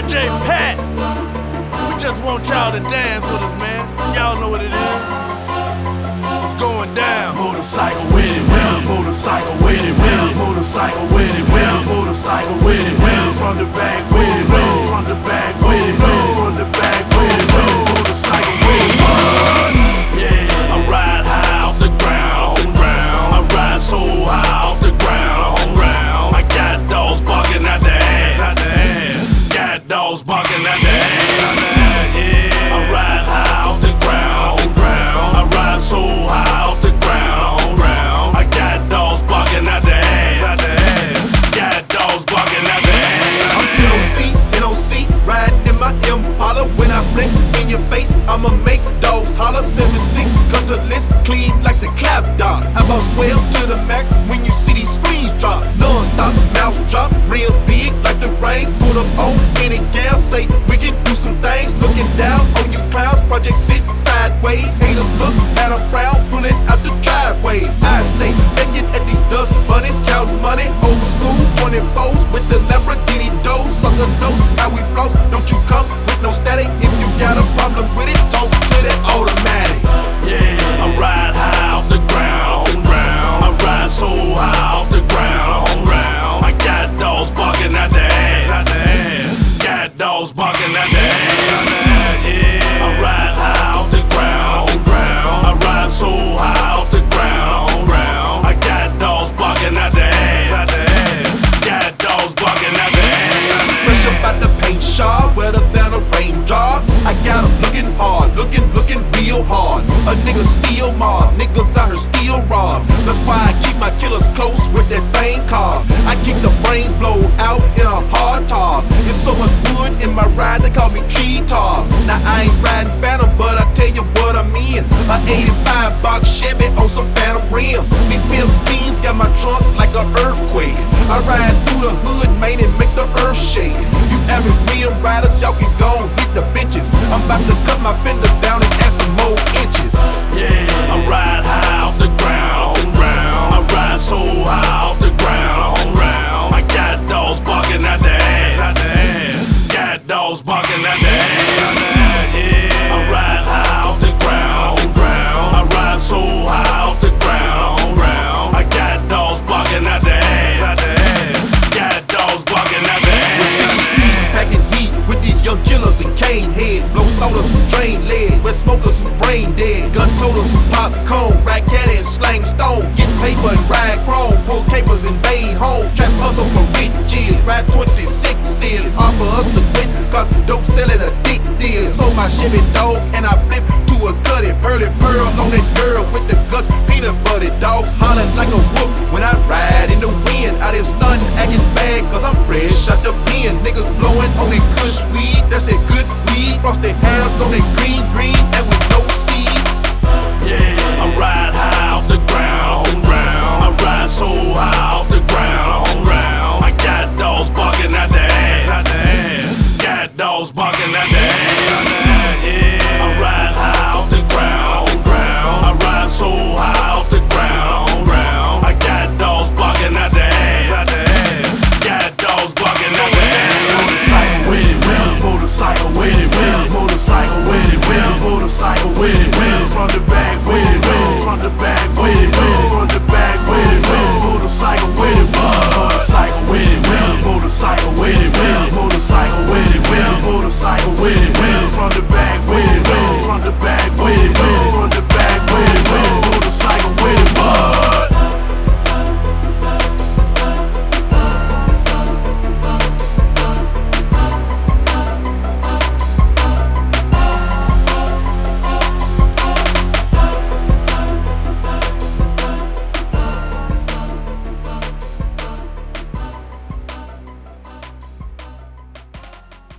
RJ Pat. We just want y'all to dance with us, man. Y'all know what it is. It's going down. Motorcycle with it, well, motorcycle with it, well, motorcycle with it, well, motorcycle with it, well, from the back with it, well, from the back with it, well, from the back with it, well, motorcycle with it, what? Yeah, I ride high off the ground, I ride so high off the ground, I got dogs barking at the ass, got dogs barking at the ass, yeah, I ride high off the ground, I ride so high off the ground, I got dogs barking at the ass, got dogs barking at the ass. I'm NOC, riding in my Impala. When I flex in your face, I'ma make dogs holler. 7-6, cut the list, clean like the clap dog. How about swell to the max when you see these screens drop? Non-stop, mouse drop, rims big like the rains. Put up on any gal, say we can do some things. Looking down on you clowns, project sit sideways. Haters look at a frown, pulling out the driveways. I stay looking at these dust bunnies, counting money. Old school, 24s with the Lamborghini doors. Sucker knows how we flows. Don't you come with no static. If you got a problem with it, talk to that automatic. Yeah, I ride high off the ground, I ride so high off the ground, I got dogs barking at the ass, got dogs barking at the ass, yeah, I ride high off the ground, I ride so high off the ground, I got dogs barking at the ass, got dogs barking at the ass. Fresh up out the paint shop, wetter than a raindrop. I got 'em looking hard, looking real hard. A nigga steal mob, niggas out here steal rob. That's why I keep my killers close with that thing called. I keep the brains blown out in a hard top. There's so much wood in my ride, they call me tree top. Now I ain't riding Phantom, but I tell you what I'm in. A 85 box Chevy on some Phantom rims. These 15s got my trunk like an earthquake. I ride through the hood, man, and make the earth shake. You average real riders, y'all can go hit the benches. I'm about to cut my fenders down and add some more inches. Yeah, I ride high off the ground, I ride so high off the ground, I got dogs barking at the ass, got dogs barking at the ass, yeah, I ride high off the ground, I ride so high off the ground, I got dogs barking at the ass, got dogs barking at the ass. City streets packing heat with these young killers and cane heads. Blow stoners who drain lead, wet smokers who brain dead. Gun toters who pop cone, rack caddy and slang stone. Get paper and ride chrome, pull capers, invade home. Trap hustle for riches, ride 26s. Hard for us to quit, cause dope selling a dick deal. Sold my Chevy dog and I flip to a gutted pearly pearl on that girl with the guts. Peanut butter dogs hollering like a wolf when I ride in the wind. Out here stunting, acting bad, cause I'm fresh out the pen. Niggas blowing on that kush weed, that's that good weed. Frost their hands on that green.